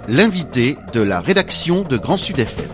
l'invité de la rédaction de Grand Sud FM.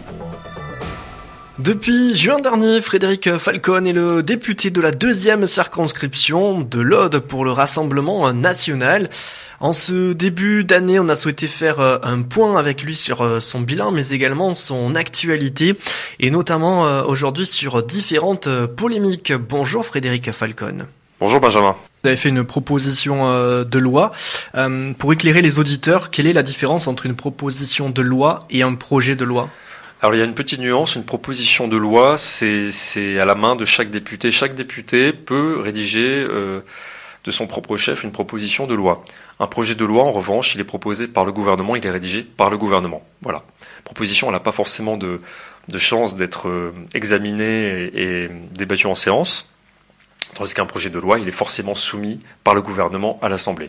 Depuis juin dernier, Frédéric Falcon est le député de la 2e circonscription de l'Aude pour le Rassemblement national. En ce début d'année, on a souhaité faire un point avec lui sur son bilan, mais également son actualité, et notamment aujourd'hui sur différentes polémiques. Bonjour Frédéric Falcon. Bonjour Benjamin. Vous avez fait une proposition de loi. Pour éclairer les auditeurs, quelle est la différence entre une proposition de loi et un projet de loi ? Alors il y a une petite nuance, une proposition de loi, c'est à la main de chaque député. Chaque député peut rédiger de son propre chef une proposition de loi. Un projet de loi, en revanche, il est proposé par le gouvernement, il est rédigé par le gouvernement. Voilà. Proposition, elle n'a pas forcément de chance d'être examinée et débattue en séance, tandis qu'un projet de loi, il est forcément soumis par le gouvernement à l'Assemblée.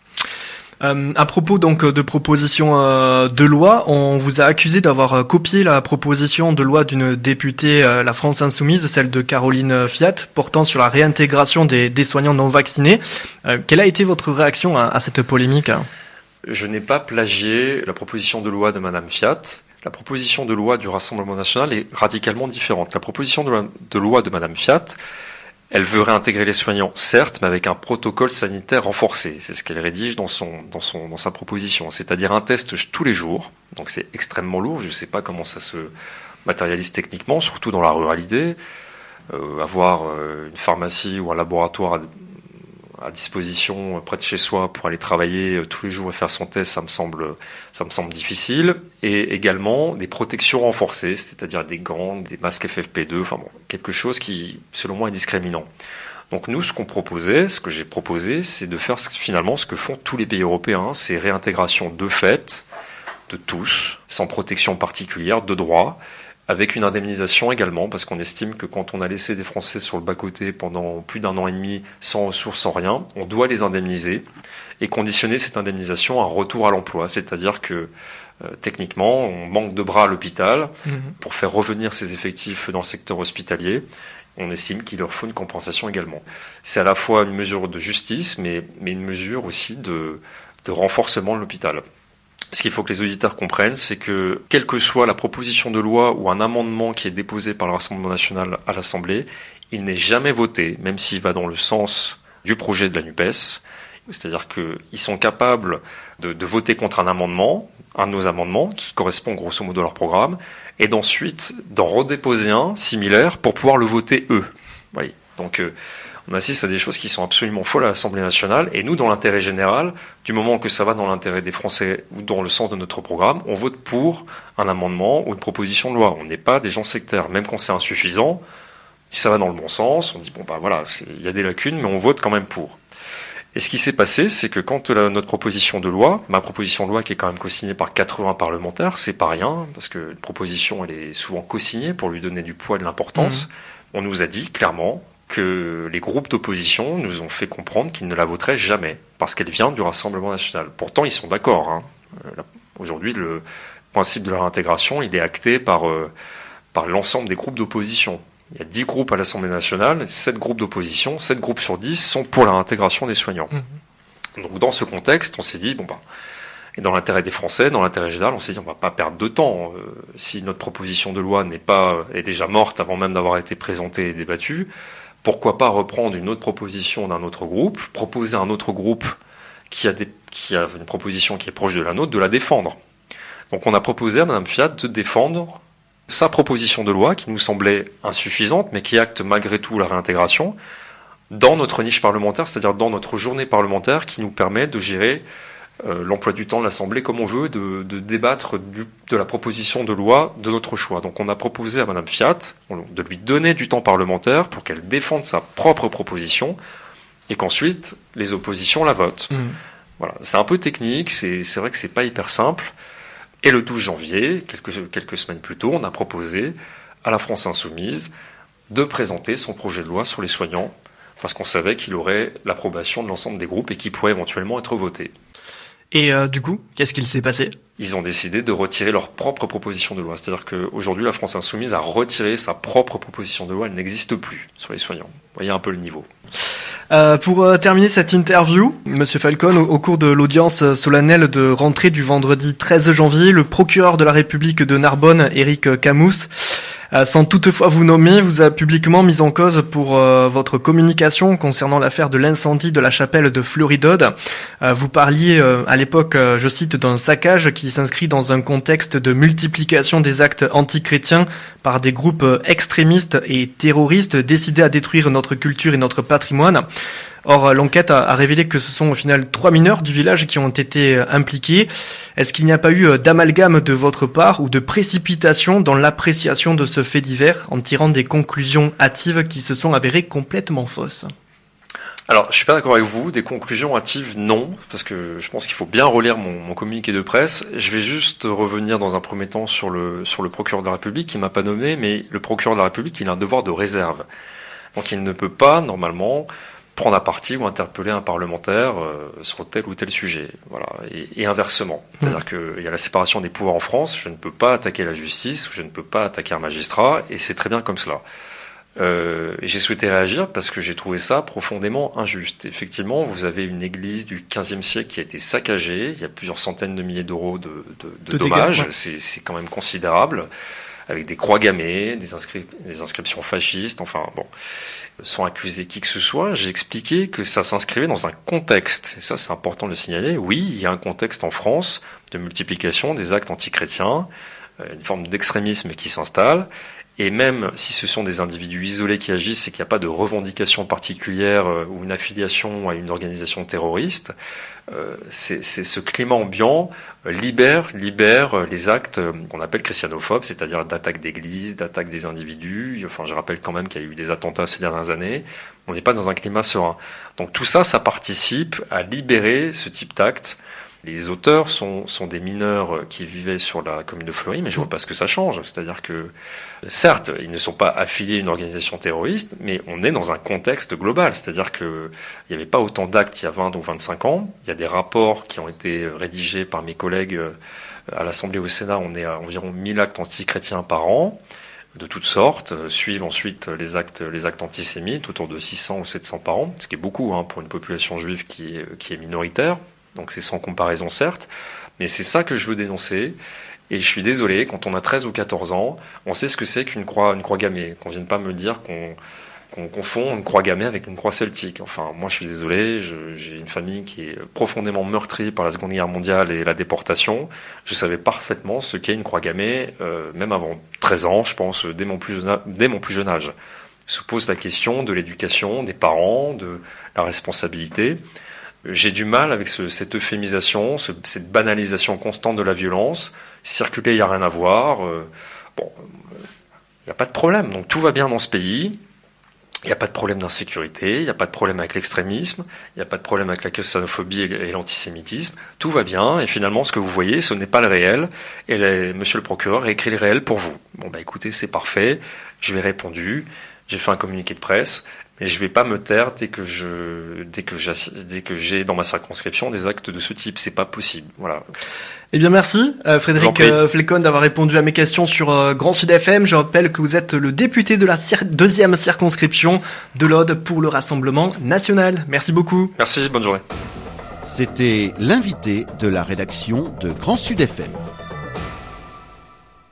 À propos donc de proposition de loi, on vous a accusé d'avoir copié la proposition de loi d'une députée La France Insoumise, celle de Caroline Fiat, portant sur la réintégration des soignants non vaccinés. Quelle a été votre réaction à cette polémique ? Je n'ai pas plagié la proposition de loi de Madame Fiat. La proposition de loi du Rassemblement national est radicalement différente. La proposition de loi de Madame Fiat, elle veut réintégrer les soignants, certes, mais avec un protocole sanitaire renforcé. C'est ce qu'elle rédige dans sa proposition. C'est-à-dire un test tous les jours. Donc c'est extrêmement lourd. Je ne sais pas comment ça se matérialise techniquement, surtout dans la ruralité. Avoir une pharmacie ou un laboratoire à disposition près de chez soi pour aller travailler tous les jours et faire son test, ça me semble difficile. Et également des protections renforcées, c'est-à-dire des gants, des masques FFP2, enfin bon, quelque chose qui, selon moi, est discriminant. Donc nous, ce que j'ai proposé, c'est de faire finalement ce que font tous les pays européens, c'est réintégration de fait, de tous, sans protection particulière, de droit, avec une indemnisation également, parce qu'on estime que quand on a laissé des Français sur le bas-côté pendant plus d'1 an et demi, sans ressources, sans rien, on doit les indemniser et conditionner cette indemnisation à un retour à l'emploi. C'est-à-dire que techniquement, on manque de bras à l'hôpital pour faire revenir ces effectifs dans le secteur hospitalier. On estime qu'il leur faut une compensation également. C'est à la fois une mesure de justice, mais une mesure aussi de renforcement de l'hôpital. Ce qu'il faut que les auditeurs comprennent, c'est que quelle que soit la proposition de loi ou un amendement qui est déposé par le Rassemblement national à l'Assemblée, il n'est jamais voté, même s'il va dans le sens du projet de la NUPES. C'est-à-dire qu'ils sont capables de voter contre un de nos amendements, qui correspond grosso modo à leur programme, et d'ensuite d'en redéposer un similaire pour pouvoir le voter eux. Voyez. Donc on assiste à des choses qui sont absolument folles à l'Assemblée nationale, et nous, dans l'intérêt général, du moment que ça va dans l'intérêt des Français ou dans le sens de notre programme, on vote pour un amendement ou une proposition de loi. On n'est pas des gens sectaires, même quand c'est insuffisant. Si ça va dans le bon sens, on dit bon bah voilà, il y a des lacunes, mais on vote quand même pour. Et ce qui s'est passé, c'est que quand notre proposition de loi, ma proposition de loi qui est quand même co-signée par 80 parlementaires, c'est pas rien, parce que une proposition, elle est souvent co-signée pour lui donner du poids et de l'importance, on nous a dit clairement que les groupes d'opposition nous ont fait comprendre qu'ils ne la voteraient jamais, parce qu'elle vient du Rassemblement national. Pourtant, ils sont d'accord. Aujourd'hui, le principe de la réintégration, il est acté par l'ensemble des groupes d'opposition. Il y a 10 groupes à l'Assemblée nationale, 7 groupes d'opposition, 7 groupes sur 10 sont pour la réintégration des soignants. Donc dans ce contexte, on s'est dit, et dans l'intérêt des Français, dans l'intérêt général, on s'est dit, on va pas perdre de temps. Si notre proposition de loi est déjà morte avant même d'avoir été présentée et débattue, pourquoi pas reprendre une autre proposition d'un autre groupe, proposer à un autre groupe qui a une proposition qui est proche de la nôtre, de la défendre. Donc on a proposé à Mme Fiat de défendre sa proposition de loi qui nous semblait insuffisante, mais qui acte malgré tout la réintégration, dans notre niche parlementaire, c'est-à-dire dans notre journée parlementaire qui nous permet de gérer l'emploi du temps de l'Assemblée comme on veut, de débattre de la proposition de loi de notre choix. Donc on a proposé à Mme Fiat de lui donner du temps parlementaire pour qu'elle défende sa propre proposition et qu'ensuite les oppositions la votent. Voilà. C'est un peu technique, c'est vrai que c'est pas hyper simple. Et le 12 janvier, quelques semaines plus tôt, on a proposé à la France Insoumise de présenter son projet de loi sur les soignants, parce qu'on savait qu'il aurait l'approbation de l'ensemble des groupes et qu'il pourrait éventuellement être voté. Et du coup, qu'est-ce qu'il s'est passé ? Ils ont décidé de retirer leur propre proposition de loi. C'est-à-dire qu'aujourd'hui, la France Insoumise a retiré sa propre proposition de loi. Elle n'existe plus sur les soignants. Vous voyez un peu le niveau. Pour terminer cette interview, Monsieur Falcon, au cours de l'audience solennelle de rentrée du vendredi 13 janvier, le procureur de la République de Narbonne, Éric Camous, sans toutefois vous nommer, vous a publiquement mis en cause pour votre communication concernant l'affaire de l'incendie de la chapelle de Fleury-Dode. Vous parliez à l'époque, je cite, d'un saccage qui s'inscrit dans un contexte de multiplication des actes antichrétiens par des groupes extrémistes et terroristes décidés à détruire notre culture et notre patrimoine. Or, l'enquête a révélé que ce sont au final 3 mineurs du village qui ont été impliqués. Est-ce qu'il n'y a pas eu d'amalgame de votre part ou de précipitation dans l'appréciation de ce fait divers en tirant des conclusions hâtives qui se sont avérées complètement fausses ? Alors, je suis pas d'accord avec vous. Des conclusions hâtives, non, parce que je pense qu'il faut bien relire mon communiqué de presse. Je vais juste revenir dans un premier temps sur le procureur de la République qui m'a pas nommé, mais le procureur de la République, il a un devoir de réserve. Donc, il ne peut pas, normalement, prendre à partie ou interpeller un parlementaire sur tel ou tel sujet. Voilà. Et inversement. C'est-à-dire qu'il y a la séparation des pouvoirs en France. Je ne peux pas attaquer la justice, je ne peux pas attaquer un magistrat, et c'est très bien comme cela. J'ai souhaité réagir parce que j'ai trouvé ça profondément injuste. Effectivement, vous avez une église du XVe siècle qui a été saccagée. Il y a plusieurs centaines de milliers d'euros de dommages. Dégâts, ouais. C'est quand même considérable. Avec des croix gammées, des inscriptions fascistes, enfin bon, sans accuser qui que ce soit, j'ai expliqué que ça s'inscrivait dans un contexte, et ça c'est important de le signaler. Oui, il y a un contexte en France de multiplication des actes antichrétiens, une forme d'extrémisme qui s'installe, et même si ce sont des individus isolés qui agissent et qu'il n'y a pas de revendication particulière ou une affiliation à une organisation terroriste, c'est ce climat ambiant libère les actes qu'on appelle christianophobes, c'est-à-dire d'attaque d'églises, d'attaque des individus. Enfin, je rappelle quand même qu'il y a eu des attentats ces dernières années. On n'est pas dans un climat serein. Donc tout ça, ça participe à libérer ce type d'actes. Les auteurs sont des mineurs qui vivaient sur la commune de Fleury, mais je vois pas ce que ça change. C'est-à-dire que, certes, ils ne sont pas affiliés à une organisation terroriste, mais on est dans un contexte global. C'est-à-dire que il n'y avait pas autant d'actes il y a 20 ou 25 ans. Il y a des rapports qui ont été rédigés par mes collègues à l'Assemblée au Sénat. On est à environ 1000 actes antichrétiens par an, de toutes sortes. Suivent ensuite les actes antisémites, autour de 600 ou 700 par an, ce qui est beaucoup pour une population juive qui est minoritaire. Donc c'est sans comparaison certes, mais c'est ça que je veux dénoncer. Et je suis désolé, quand on a 13 ou 14 ans, on sait ce que c'est qu'une croix gammée. Qu'on vienne pas me dire qu'on confond une croix gammée avec une croix celtique. Enfin, moi je suis désolé, j'ai une famille qui est profondément meurtrie par la Seconde Guerre mondiale et la déportation. Je savais parfaitement ce qu'est une croix gammée, même avant 13 ans, je pense, dès mon plus jeune âge. Se pose la question de l'éducation, des parents, de la responsabilité. J'ai du mal avec cette euphémisation, cette banalisation constante de la violence. Circuler, il n'y a rien à voir. Il n'y a pas de problème. Donc tout va bien dans ce pays. Il n'y a pas de problème d'insécurité. Il n'y a pas de problème avec l'extrémisme. Il n'y a pas de problème avec la christianophobie et l'antisémitisme. Tout va bien. Et finalement, ce que vous voyez, ce n'est pas le réel. Et monsieur le procureur a écrit le réel pour vous. Bon, écoutez, c'est parfait. Je lui ai répondu. J'ai fait un communiqué de presse. Mais je vais pas me taire dès que j'ai dans ma circonscription des actes de ce type. C'est pas possible. Voilà. Eh bien, merci, Frédéric Falcon, d'avoir répondu à mes questions sur Grand Sud FM. Je rappelle que vous êtes le député de la deuxième circonscription de l'Aude pour le Rassemblement national. Merci beaucoup. Merci, bonne journée. C'était l'invité de la rédaction de Grand Sud FM.